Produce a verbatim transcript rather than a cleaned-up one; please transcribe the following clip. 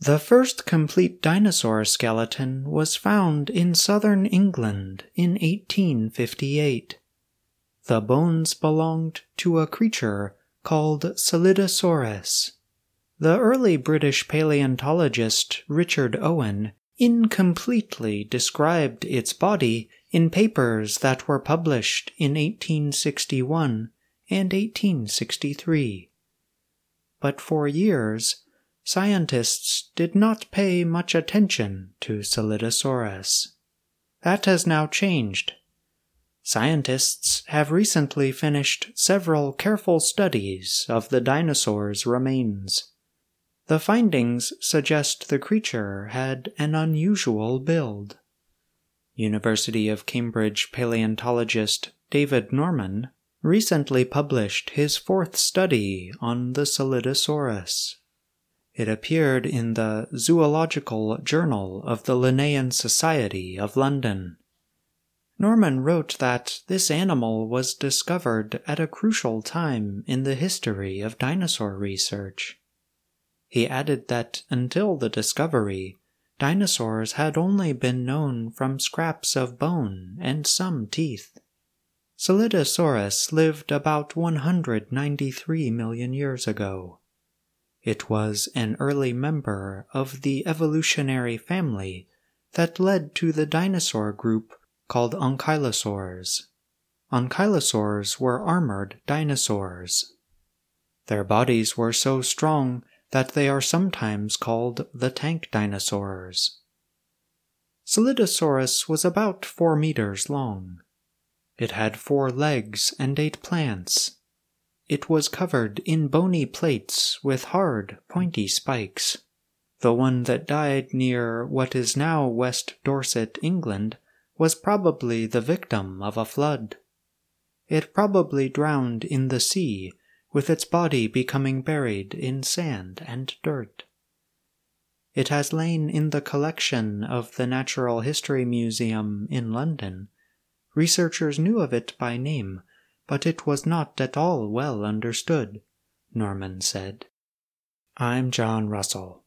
The first complete dinosaur skeleton was found in southern England in eighteen fifty-eight. The bones belonged to a creature called Solidosaurus. The early British paleontologist Richard Owen incompletely described its body in papers that were published in eighteen sixty-one and eighteen sixty-three. But for years, scientists did not pay much attention to Solidosaurus. That has now changed. Scientists have recently finished several careful studies of the dinosaur's remains. The findings suggest the creature had an unusual build. University of Cambridge paleontologist David Norman recently published his fourth study on the Solidosaurus. It appeared in the Zoological Journal of the Linnaean Society of London. Norman wrote that this animal was discovered at a crucial time in the history of dinosaur research. He added that until the discovery, dinosaurs had only been known from scraps of bone and some teeth. Solidosaurus lived about one hundred ninety-three million years ago. It was an early member of the evolutionary family that led to the dinosaur group called ankylosaurs. Ankylosaurs were armored dinosaurs. Their bodies were so strong that they are sometimes called the tank dinosaurs. Solidosaurus was about four meters long. It had four legs and ate plants. It was covered in bony plates with hard, pointy spikes. The one that died near what is now West Dorset, England, was probably the victim of a flood. It probably drowned in the sea, with its body becoming buried in sand and dirt. It has lain in the collection of the Natural History Museum in London. Researchers knew of it by name, but it was not at all well understood, Norman said. I'm John Russell.